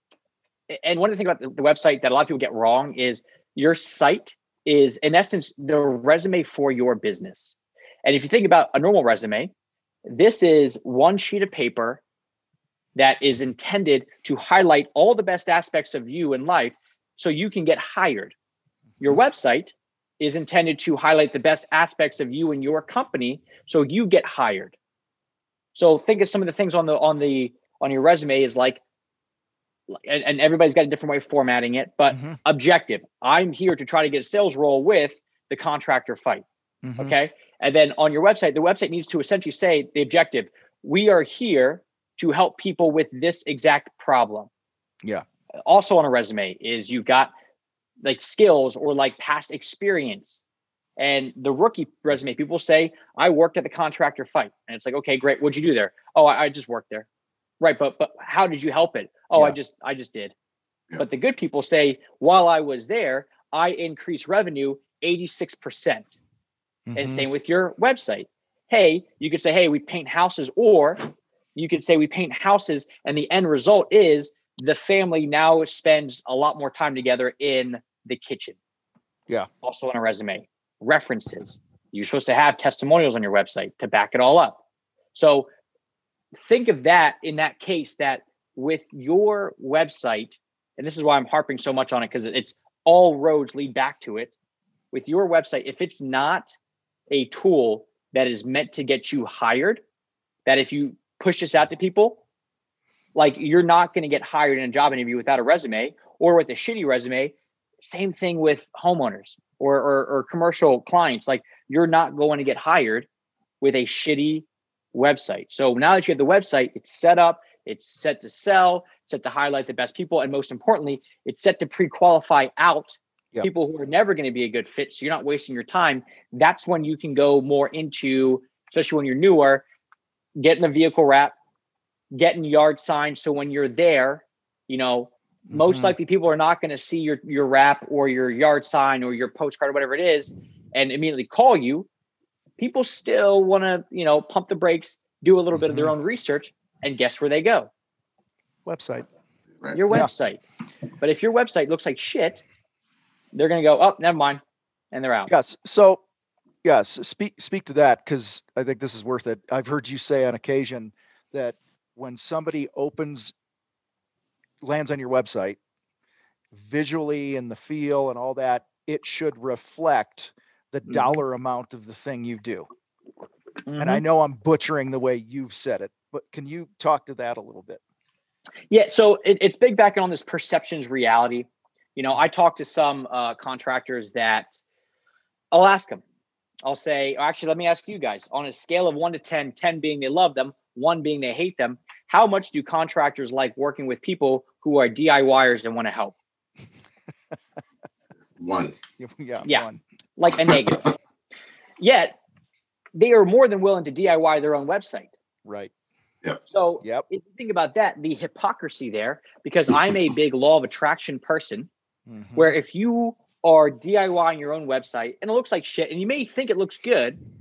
and one of the things about the, the website that a lot of people get wrong is your site is, in essence, the resume for your business. And if you think about a normal resume, this is one sheet of paper that is intended to highlight all the best aspects of you in life so you can get hired. Your website is intended to highlight the best aspects of you and your company so you get hired. So think of some of the things on the on the on your resume is like, and, and everybody's got a different way of formatting it, but mm-hmm. objective. I'm here to try to get a sales role with the contractor fight. Mm-hmm. Okay. And then on your website, the website needs to essentially say the objective. We are here to help people with this exact problem. Yeah. Also on a resume is you've got like skills or like past experience. And the rookie resume, people say, I worked at the contractor fight. And it's like, okay, great. What'd you do there? Oh, I, I just worked there. Right. But but how did you help it? Oh, yeah. I just I just did. Yeah. But the good people say, while I was there, I increased revenue eighty-six percent. Mm-hmm. And same with your website. Hey, you could say, hey, we paint houses, or you could say we paint houses. And the end result is the family now spends a lot more time together in the kitchen. Yeah. Also on a resume. References. You're supposed to have testimonials on your website to back it all up. So think of that in that case, that with your website, and this is why I'm harping so much on it, because it's all roads lead back to it. With your website, if it's not a tool that is meant to get you hired, that if you push this out to people, like you're not going to get hired in a job interview without a resume, or with a shitty resume. Same thing with homeowners or, or, or commercial clients. Like you're not going to get hired with a shitty website. So now that you have the website, it's set up, it's set to sell, set to highlight the best people. And most importantly, it's set to pre-qualify out yep. people who are never going to be a good fit. So you're not wasting your time. That's when you can go more into, especially when you're newer, getting the vehicle wrap, getting yard signs. So when you're there, you know, mm-hmm. most likely people are not going to see your, your wrap or your yard sign or your postcard or whatever it is and immediately call you. People still want to, you know, pump the brakes, do a little mm-hmm. bit of their own research, and guess where they go? Website. Right. Your website. Yeah. But if your website looks like shit, they're going to go, oh, never mind. And they're out. Yes. So, yes, speak, speak to that, because I think this is worth it. I've heard you say on occasion that when somebody opens, lands on your website, visually and the feel and all that, it should reflect the mm-hmm. dollar amount of the thing you do. Mm-hmm. And I know I'm butchering the way you've said it, but can you talk to that a little bit? Yeah. So it, it's big back on this perceptions reality. You know, I talk to some uh, contractors that I'll ask them, I'll say, actually, let me ask you guys, on a scale of one to ten, ten being they love them, one being they hate them, how much do contractors like working with people who are D I Y ers and want to help? One. Yeah. yeah. One. Like a negative. Yet they are more than willing to D I Y their own website. Right. Yep. So yep. if you think about that, the hypocrisy there, because I'm a big law of attraction person, mm-hmm. where if you are DIYing your own website and it looks like shit and you may think it looks good,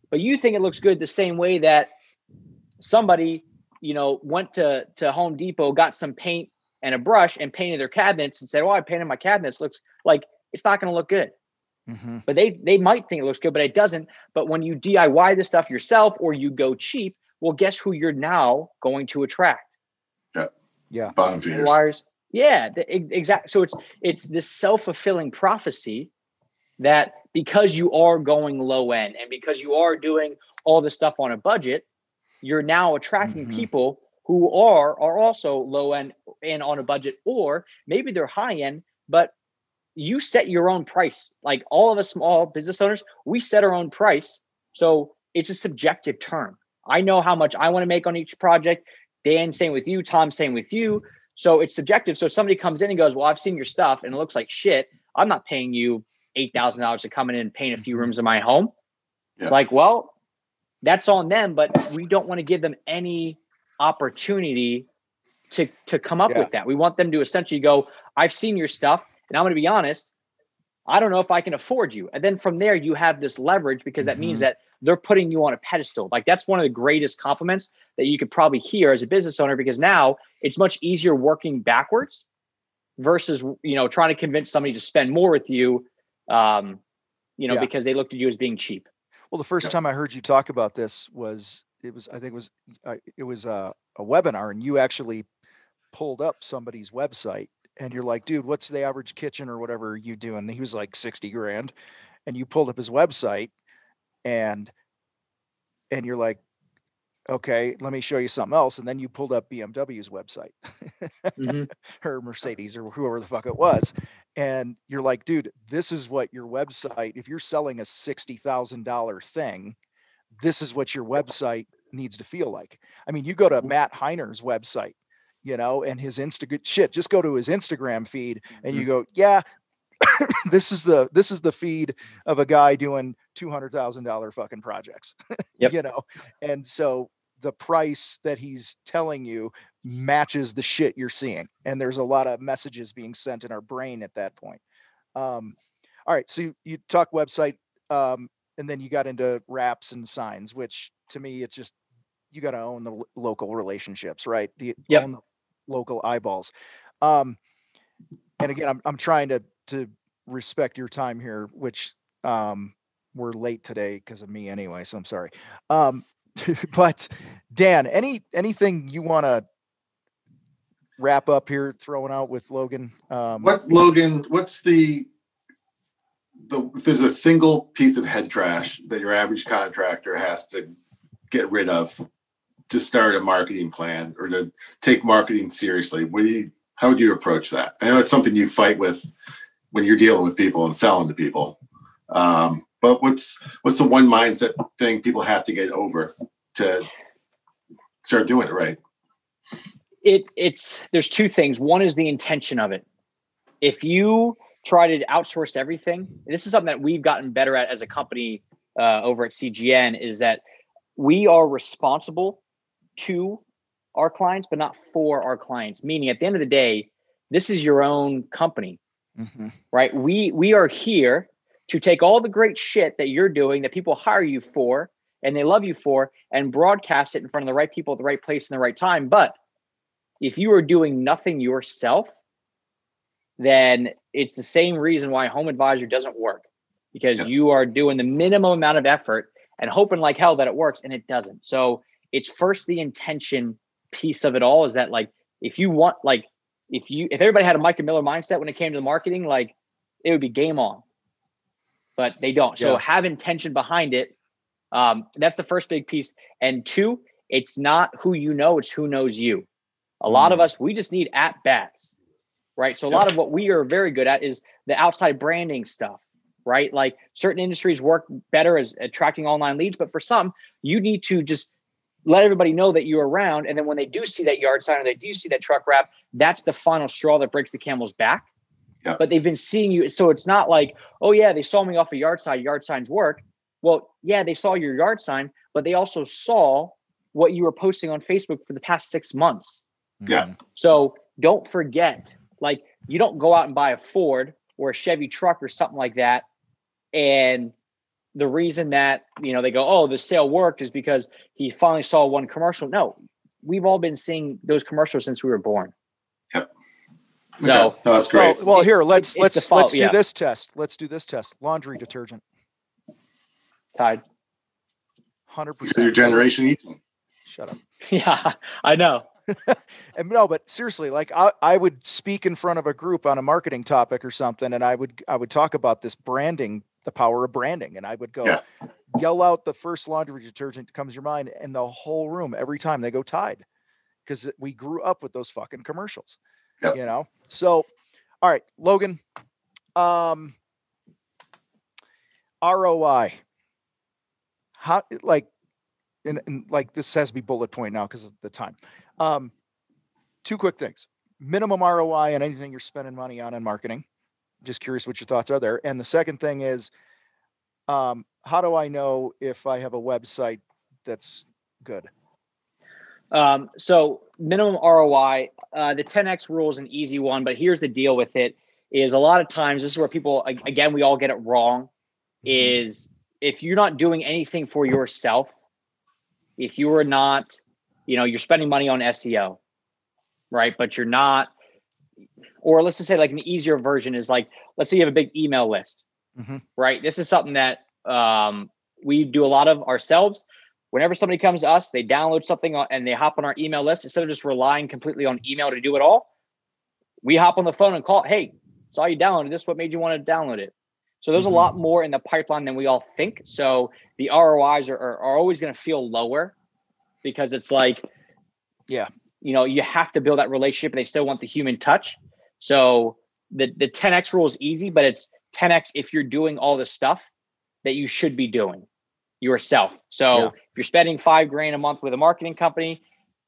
but you think it looks good the same way that somebody, you know, went to, to Home Depot, got some paint and a brush and painted their cabinets and said, oh, I painted my cabinets. Looks like it's not going to look good. Mm-hmm. But they, they might think it looks good, but it doesn't. But when you D I Y the stuff yourself or you go cheap, well, guess who you're now going to attract? Yeah. Yeah. Bottom feeders. Wires. Yeah, exactly. So it's, it's this self-fulfilling prophecy that because you are going low end and because you are doing all this stuff on a budget, you're now attracting mm-hmm. people who are are also low end and on a budget, or maybe they're high end, but you set your own price. Like all of us small business owners, we set our own price. So it's a subjective term. I know how much I want to make on each project. Dan, same with you. Tom, same with you. So it's subjective. So if somebody comes in and goes, well, I've seen your stuff and it looks like shit, I'm not paying you eight thousand dollars to come in and paint a few rooms in my home. Yeah. It's like, well, that's on them, but we don't want to give them any opportunity to, to come up yeah. with that. We want them to essentially go, I've seen your stuff and I'm going to be honest, I don't know if I can afford you. And then from there, you have this leverage because that mm-hmm. means that they're putting you on a pedestal. Like that's one of the greatest compliments that you could probably hear as a business owner, because now it's much easier working backwards versus, you know, trying to convince somebody to spend more with you, um, you know, yeah. because they looked at you as being cheap. Well, the first time I heard you talk about this was, it was, I think it was, uh, it was a, a webinar, and you actually pulled up somebody's website and you're like, dude, what's the average kitchen or whatever you do? And he was like sixty grand, and you pulled up his website and, and you're like, okay, let me show you something else. And then you pulled up B M W's website mm-hmm. or Mercedes or whoever the fuck it was. And you're like, dude, this is what your website, if you're selling a sixty thousand dollars thing, this is what your website needs to feel like. I mean, you go to Matt Heiner's website, you know, and his Insta shit, just go to his Instagram feed and you go, yeah, this is the, this is the feed of a guy doing two hundred thousand dollars fucking projects, yep. you know? And so the price that he's telling you matches the shit you're seeing. And there's a lot of messages being sent in our brain at that point. Um, all right. So you, you talk website, um, and then you got into wraps and signs, which to me, it's just, you got to own the lo- local relationships, right? The yep. own the local eyeballs. Um, and again, I'm, I'm trying to, to respect your time here, which, um, we're late today because of me anyway. So I'm sorry. Um, but Dan, any, anything you want to wrap up here, throwing out with Logan? Um, what Logan, what's the, the, if there's a single piece of head trash that your average contractor has to get rid of to start a marketing plan or to take marketing seriously, what do you, how would you approach that? I know it's something you fight with when you're dealing with people and selling to people. Um, but what's, what's the one mindset thing people have to get over to start doing it right? It it's, there's two things. One is the intention of it. If you try to outsource everything, and this is something that we've gotten better at as a company uh, over at C G N, is that we are responsible to our clients, but not for our clients. Meaning at the end of the day, this is your own company, mm-hmm. right? We, we are here to take all the great shit that you're doing that people hire you for and they love you for and broadcast it in front of the right people at the right place in the right time. But if you are doing nothing yourself, then it's the same reason why Home Advisor doesn't work, because yeah. you are doing the minimum amount of effort and hoping like hell that it works, and it doesn't. So it's first the intention piece of it all, is that like, if you want, like if you, if everybody had a Micah Miller mindset when it came to the marketing, like it would be game on, but they don't. So yeah. have intention behind it. Um, that's the first big piece. And two, it's not who you know, it's who knows you. A lot mm. of us, we just need at bats, right? So a lot of what we are very good at is the outside branding stuff, right? Like certain industries work better as attracting online leads, but for some, you need to just let everybody know that you're around. And then when they do see that yard sign or they do see that truck wrap, that's the final straw that breaks the camel's back. Yeah. But they've been seeing you. So it's not like, oh yeah, they saw me off a yard sign, yard signs work. Well, yeah, they saw your yard sign, but they also saw what you were posting on Facebook for the past six months. Yeah. So don't forget, like you don't go out and buy a Ford or a Chevy truck or something like that and the reason that, you know, they go, oh, the sale worked is because he finally saw one commercial. No, we've all been seeing those commercials since we were born. Yep. So okay. no, that's great. Well, well here, let's, it's let's, default, let's do yeah. this test. Let's do this test. Laundry detergent. Tide. one hundred Because your percent. generation eats them. Shut up. Yeah, I know. And no, but seriously, like I, I would speak in front of a group on a marketing topic or something, and I would I would talk about this branding, the power of branding, and I would go Yeah. yell out the first laundry detergent that comes to your mind, and the whole room every time they go Tide, because we grew up with those fucking commercials. Yep. You know. So, all right, Logan, um, R O I. How like, and, and like this has to be bullet point now because of the time. Um, two quick things: minimum R O I on anything you're spending money on in marketing. Just curious what your thoughts are there. And the second thing is, um, how do I know if I have a website that's good? Um, so minimum R O I, uh, the ten X rule is an easy one, but here's the deal with it is a lot of times, this is where people, again, we all get it wrong, Mm-hmm. is if you're not doing anything for yourself, if you are not, you know, you're spending money on S E O, right? But you're not, or let's just say like an easier version is like, let's say you have a big email list, Mm-hmm. right? This is something that um, we do a lot of ourselves. Whenever somebody comes to us, they download something and they hop on our email list, instead of just relying completely on email to do it all, we hop on the phone and call, hey, saw you downloaded this. What made you want to download it? So there's Mhm. a lot more in the pipeline than we all think. So the R O Is are, are, are always going to feel lower because it's like, Yeah. you know, you have to build that relationship and they still want the human touch. So the, the ten X rule is easy, but it's ten X if you're doing all the stuff that you should be doing yourself. So Yeah. if you're spending five grand a month with a marketing company,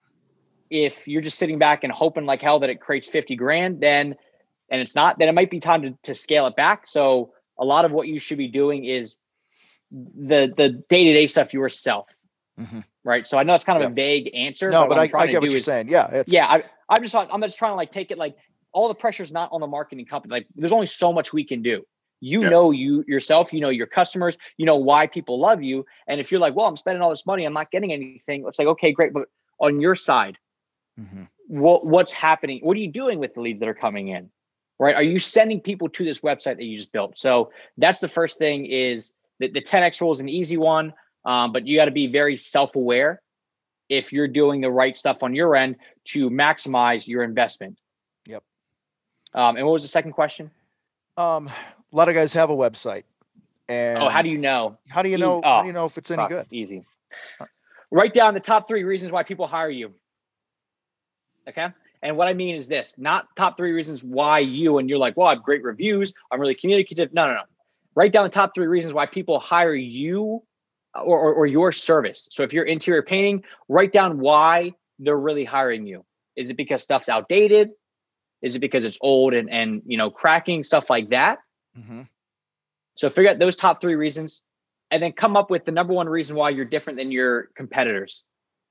if you're just sitting back and hoping like hell that it creates fifty grand, then, and it's not, then it might be time to, to scale it back. So a lot of what you should be doing is the, the day-to-day stuff yourself. Mm-hmm. Right. So I know it's kind of Yep. a vague answer. No, but, but what I, I'm trying I to get what do you're is, saying. Yeah. It's yeah, I, I'm just, I'm just trying to like take it like all the pressure's not on the marketing company. Like there's only so much we can do. You Yeah. know, you yourself, you know, your customers, you know why people love you. And if you're like, well, I'm spending all this money, I'm not getting anything. It's like, okay, great. But on your side, Mhm. what what's happening? What are you doing with the leads that are coming in? Right? Are you sending people to this website that you just built? So that's the first thing is that the ten X rule is an easy one, um, but you got to be very self-aware if you're doing the right stuff on your end to maximize your investment. Yep. Um, and what was the second question? Um, a lot of guys have a website. And Oh, how do you know? how do you Easy. know? Oh, how do you know if it's any fuck, good? Easy. Write down the top three reasons why people hire you. Okay. And what I mean is this, not top three reasons why you, and you're like, well, I have great reviews, I'm really communicative. No, no, no. Write down the top three reasons why people hire you or, or, or your service. So if you're interior painting, write down why they're really hiring you. Is it because stuff's outdated? Is it because it's old and, and you know, cracking, stuff like that? Mm-hmm. So figure out those top three reasons and then come up with the number one reason why you're different than your competitors.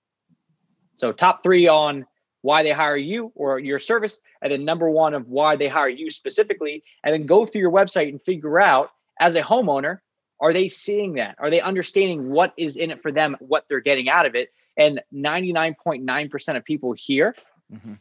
So top three on why they hire you or your service, and then number one of why they hire you specifically, and then go through your website and figure out as a homeowner, are they seeing that? Are they understanding what is in it for them, what they're getting out of it? And ninety-nine point nine percent of people here, Mm-hmm.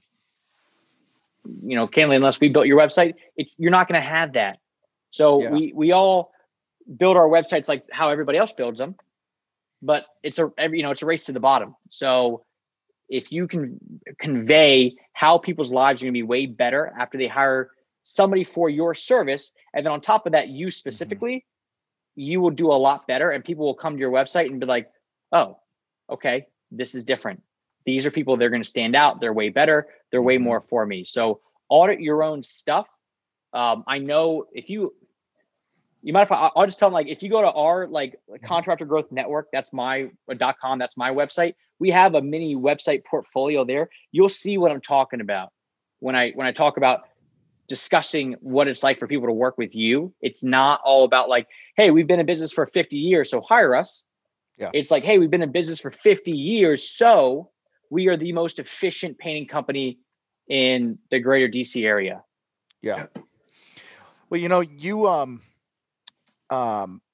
you know, candidly, unless we built your website, it's you're not going to have that. So Yeah. we we all build our websites like how everybody else builds them, but it's a you know it's a race to the bottom. So if you can convey how people's lives are going to be way better after they hire somebody for your service, and then on top of that, you specifically, mm-hmm. you will do a lot better, and people will come to your website and be like, oh, okay, this is different. These are people, they're going to stand out. They're way better. They're way mm-hmm. more for me. So audit your own stuff. Um, I know if you, you might, if I, I'll just tell them, like, if you go to our like Contractor Growth Network, that's my dot com, that's my website. We have a mini website portfolio there. You'll see what I'm talking about when I, when I talk about discussing what it's like for people to work with you. It's not all about like, hey, we've been in business for fifty years, so hire us. Yeah. It's like, hey, we've been in business for fifty years, so we are the most efficient painting company in the greater D C area. Yeah. Well, you know, you, um, um,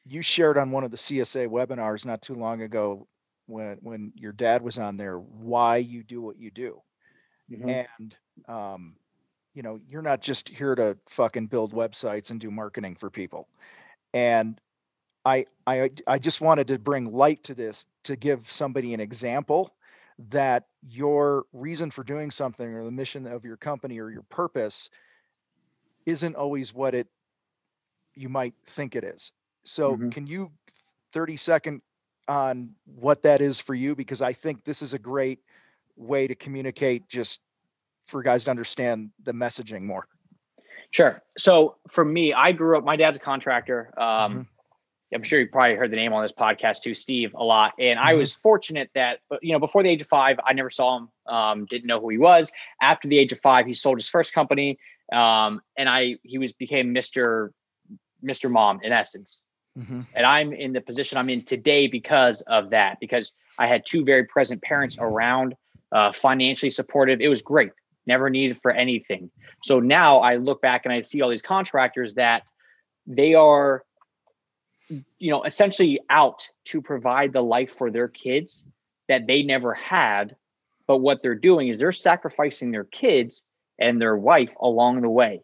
you shared on one of the C S A webinars not too long ago when when your dad was on there why you do what you do. Mm-hmm. And um you know, you're not just here to fucking build websites and do marketing for people. And I I I just wanted to bring light to this to give somebody an example that your reason for doing something or the mission of your company or your purpose isn't always what it you might think it is. So mm-hmm. Can you thirty second on what that is for you? Because I think this is a great way to communicate, just for guys to understand the messaging more. Sure. So for me, I grew up, my dad's a contractor. Um, mm-hmm. I'm sure you probably heard the name on this podcast too, Steve, a lot. And mm-hmm. I was fortunate that, you know, before the age of five, I never saw him, um, didn't know who he was. After the age of five, he sold his first company. Um, and I, he was, became Mister Mister Mom in essence. Mm-hmm. And I'm in the position I'm in today because of that, because I had two very present parents around, uh, financially supportive. It was great. Never needed for anything. So now I look back and I see all these contractors that they are, you know, essentially out to provide the life for their kids that they never had. But what they're doing is they're sacrificing their kids and their wife along the way.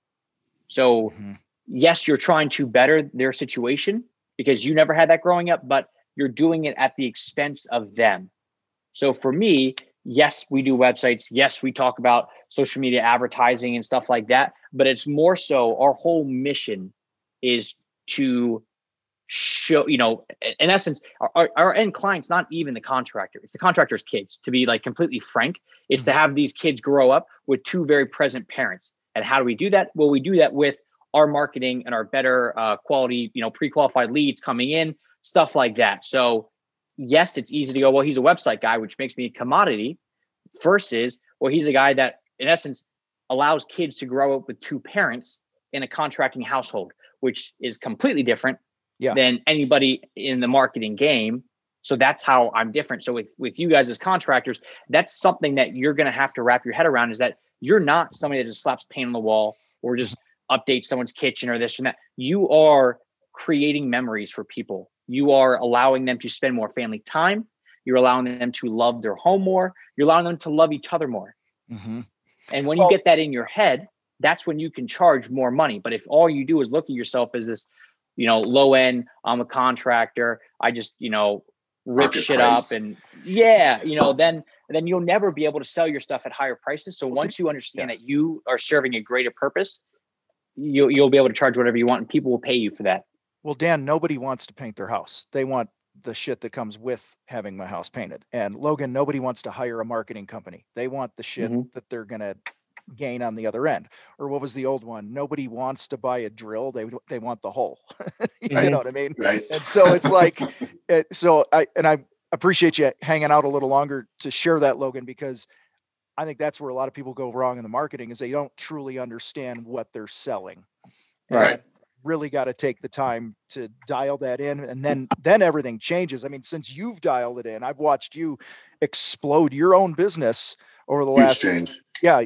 So mm-hmm. yes, you're trying to better their situation because you never had that growing up, but you're doing it at the expense of them. So for me, yes, we do websites. Yes, we talk about social media advertising and stuff like that. But it's more so our whole mission is to show, you know, in essence, our, our end client's not even the contractor. It's the contractor's kids, to be like completely frank. It's mm-hmm. to have these kids grow up with two very present parents. And how do we do that? Well, we do that with our marketing and our better uh, quality, you know, pre-qualified leads coming in, stuff like that. So yes, it's easy to go, well, he's a website guy, which makes me a commodity, versus, well, he's a guy that in essence allows kids to grow up with two parents in a contracting household, which is completely different yeah. than anybody in the marketing game. So that's how I'm different. So with, with you guys as contractors, that's something that you're going to have to wrap your head around, is that you're not somebody that just slaps paint on the wall or just updates someone's kitchen or this and that. You are creating memories for people. You are allowing them to spend more family time. You're allowing them to love their home more. You're allowing them to love each other more. Mm-hmm. And when well, you get that in your head, that's when you can charge more money. But if all you do is look at yourself as this, you know, low end, I'm a contractor, I just, you know, rip shit price. up and yeah, you know, then, then you'll never be able to sell your stuff at higher prices. So once you understand yeah. that you are serving a greater purpose, you'll, you'll be able to charge whatever you want and people will pay you for that. Well, Dan, nobody wants to paint their house. They want the shit that comes with having my house painted. And Logan, nobody wants to hire a marketing company. They want the shit mm-hmm. that they're going to gain on the other end. Or what was the old one? Nobody wants to buy a drill. They they want the hole. you mm-hmm. know what I mean? Right. And so it's like, it, so I, and I appreciate you hanging out a little longer to share that, Logan, because I think that's where a lot of people go wrong in the marketing, is they don't truly understand what they're selling. Right. And really got to take the time to dial that in, and then then everything changes. I mean, since you've dialed it in, I've watched you explode your own business over the Huge last change. yeah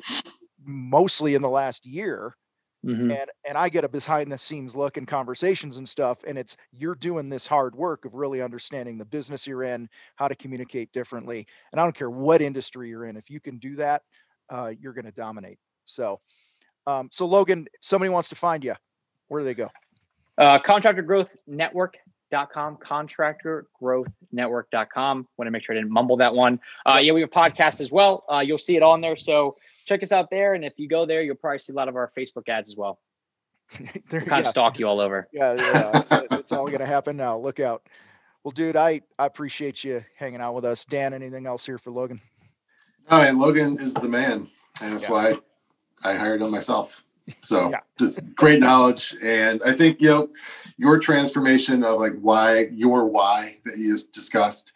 mostly in the last year. Mm-hmm. and and I get a behind the scenes look and conversations and stuff, and it's you're doing this hard work of really understanding the business you're in, how to communicate differently, and I don't care what industry you're in, if you can do that, uh you're going to dominate. So um so Logan, somebody wants to find you, where do they go? Uh, contractor growth network dot com, contractor growth network dot com. Want to make sure I didn't mumble that one. Uh, yeah, we have a podcast as well. Uh, you'll see it on there. So check us out there. And if you go there, you'll probably see a lot of our Facebook ads as well. We'll kind yeah. of stalk you all over. Yeah, yeah it's, it's all going to happen now. Look out. Well, dude, I, I appreciate you hanging out with us. Dan, anything else here for Logan? All right, Logan is the man. And that's yeah. why I hired him myself. So yeah. just great knowledge. And I think, you know, your transformation of like why, your why that you just discussed,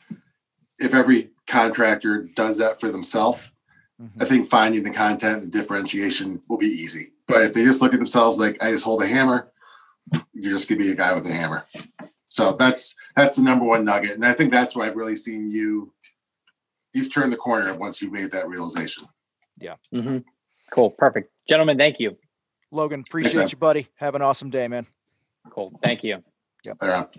if every contractor does that for themselves, mm-hmm. I think finding the content, the differentiation will be easy. But if they just look at themselves like, I just hold a hammer, you're just going to be a guy with a hammer. So that's, that's the number one nugget. And I think that's why I've really seen you, you've turned the corner once you made that realization. Yeah. Mm-hmm. Cool. Perfect. Gentlemen, thank you. Logan, appreciate Thanks, you, buddy. Have an awesome day, man. Cool. Thank you. Yep. They're on.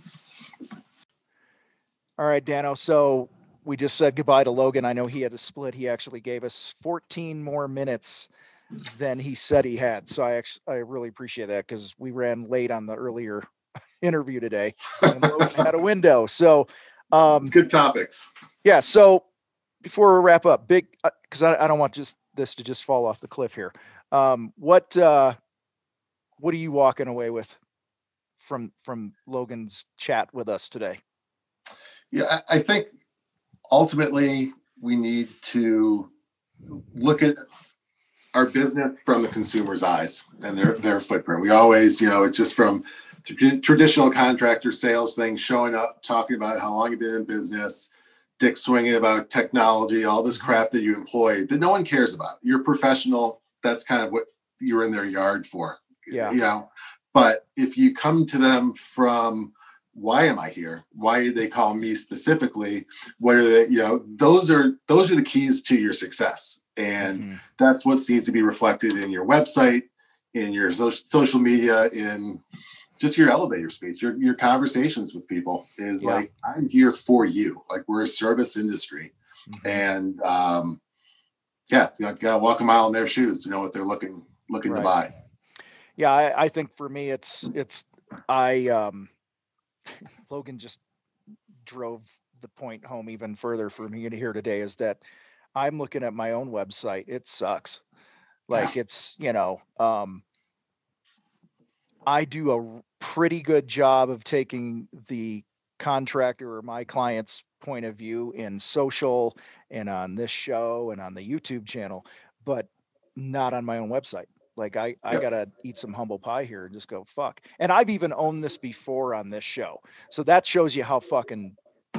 All right, Dano. So we just said goodbye to Logan. I know he had a split. He actually gave us fourteen more minutes than he said he had. So I actually, I really appreciate that because we ran late on the earlier interview today and Logan had a window. So, um, good topics. Yeah. So before we wrap up, big, uh, cause I, I don't want just this to just fall off the cliff here. Um, what, uh, what are you walking away with from, from Logan's chat with us today? Yeah, I, I think ultimately we need to look at our business from the consumer's eyes and their, their footprint. We always, you know, it's just from the traditional contractor sales thing, showing up, talking about how long you've been in business, dick swinging about technology, all this crap that you employ that no one cares about. You're professional. That's kind of what you're in their yard for. Yeah. You know, but if you come to them from, why am I here? Why did they call me specifically? What are they, you know, those are, those are the keys to your success. And mm-hmm. that's what needs to be reflected in your website, in your social, social media, in just your elevator speech, your, your conversations with people is yeah. like, I'm here for you. Like we're a service industry. Mm-hmm. And um, yeah, you got to walk a mile in their shoes to know what they're looking, looking right. to buy. Yeah. I, I think for me, it's, it's, I, um, Logan just drove the point home even further for me to hear today is that I'm looking at my own website. It sucks. Like it's, you know, um, I do a pretty good job of taking the contractor or my client's point of view in social and on this show and on the YouTube channel, but not on my own website. Like I, I yep. gotta eat some humble pie here and just go, fuck. And I've even owned this before on this show. So that shows you how fucking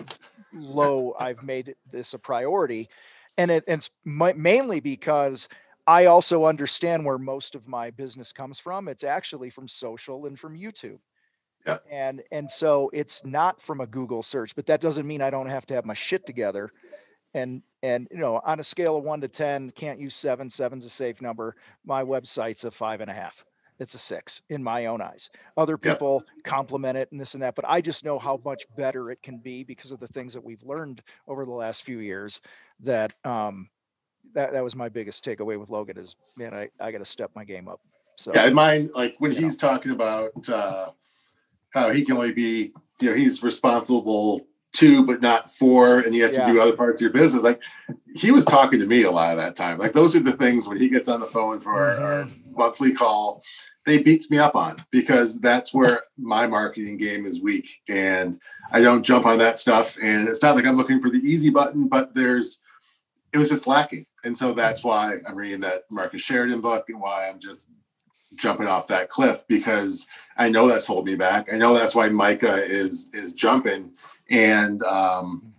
low I've made this a priority. And it, it's my, mainly because I also understand where most of my business comes from. It's actually from social and from YouTube. Yeah. And, and so it's not from a Google search, but that doesn't mean I don't have to have my shit together. And, and, you know, on a scale of one to ten, can't use seven, seven's a safe number. My website's a five and a half. It's a six in my own eyes. Other people yep. compliment it and this and that, but I just know how much better it can be because of the things that we've learned over the last few years that, um, that, that was my biggest takeaway with Logan is, man, I, I got to step my game up. So yeah, in mine, like when he's know. talking about, uh, how he can only be, you know, he's responsible to, but not for, and you have yeah. to do other parts of your business. Like he was talking to me a lot of that time. Like those are the things when he gets on the phone for mm-hmm. our, our monthly call, they beats me up on because that's where my marketing game is weak and I don't jump on that stuff. And it's not like I'm looking for the easy button, but there's, it was just lacking. And so that's why I'm reading that Marcus Sheridan book and why I'm just jumping off that cliff because I know that's holding me back. I know that's why Micah is, is jumping. And, um,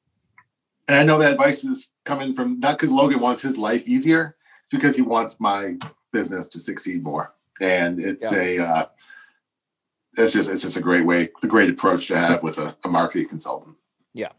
and I know that advice is coming from not because Logan wants his life easier, it's because he wants my business to succeed more. And it's yeah. a, uh, it's just, it's just a great way, a great approach to have with a, a marketing consultant. Yeah.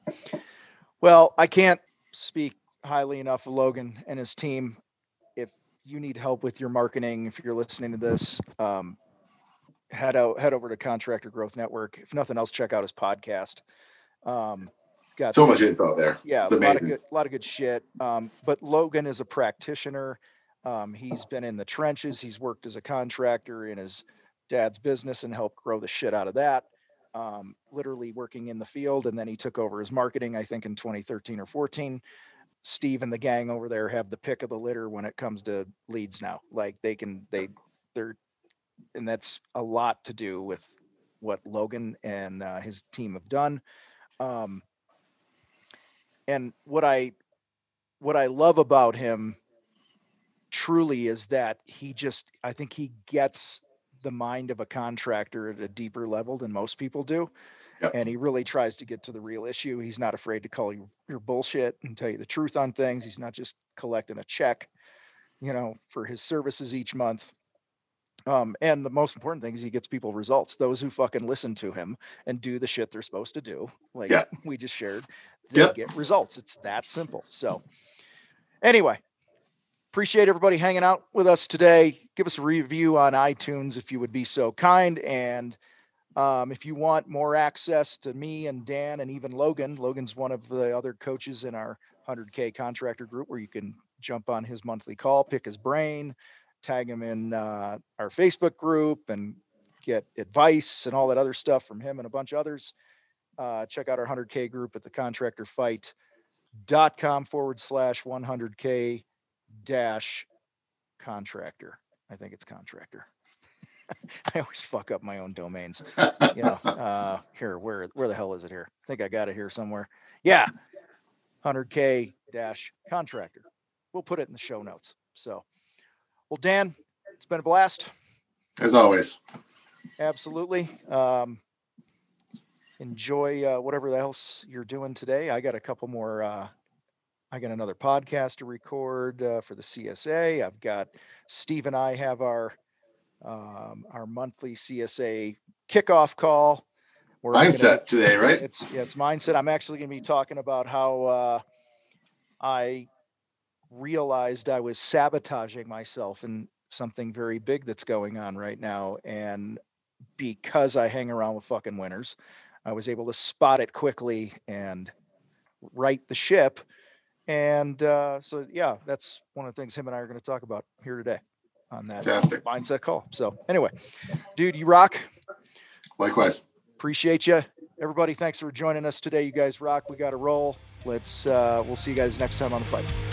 Well, I can't speak highly enough of Logan and his team. If you need help with your marketing, if you're listening to this, um, head out, head over to Contractor Growth Network. If nothing else, check out his podcast. Um, got so some, much info there. Yeah. A lot of good, a lot of good shit. Um, but Logan is a practitioner. Um, he's been in the trenches. He's worked as a contractor in his dad's business and helped grow the shit out of that. Um, literally working in the field. And then he took over his marketing, I think in twenty thirteen or fourteen. Steve and the gang over there have the pick of the litter when it comes to leads now. Like they can, they, they're, and that's a lot to do with what Logan and uh, his team have done. Um, and what I, what I love about him truly is that he just, I think he gets the mind of a contractor at a deeper level than most people do. Yep. And he really tries to get to the real issue. He's not afraid to call you your bullshit and tell you the truth on things. He's not just collecting a check, you know, for his services each month. Um, and the most important thing is he gets people results. Those who fucking listen to him and do the shit they're supposed to do, like yep. we just shared, they yep. get results. It's that simple. So anyway, appreciate everybody hanging out with us today. Give us a review on iTunes if you would be so kind. And Um, if you want more access to me and Dan and even Logan, Logan's one of the other coaches in our one hundred K contractor group where you can jump on his monthly call, pick his brain, tag him in uh, our Facebook group and get advice and all that other stuff from him and a bunch of others. Uh, check out our one hundred K group at the contractor fight dot com forward slash one hundred K dash contractor. I think it's contractor. I always fuck up my own domains. You know, uh, here, where, where the hell is it here? I think I got it here somewhere. Yeah. one hundred K dash contractor. We'll put it in the show notes. So, well, Dan, it's been a blast. As always. Absolutely. Um, enjoy uh, whatever else you're doing today. I got a couple more, uh, I got another podcast to record uh, for the C S A. I've got Steve and I have our, um, our monthly C S A kickoff call. We're mindset gonna, today, right? It's yeah, it's mindset. I'm actually going to be talking about how uh, I realized I was sabotaging myself in something very big that's going on right now. And because I hang around with fucking winners, I was able to spot it quickly and right the ship. And uh, so, yeah, that's one of the things him and I are going to talk about here today on that Fantastic. mindset call. So anyway, dude, you rock. Likewise. Appreciate you. Everybody, thanks for joining us today. You guys rock. We got to roll. Let's, uh, we'll see you guys next time on The Fight.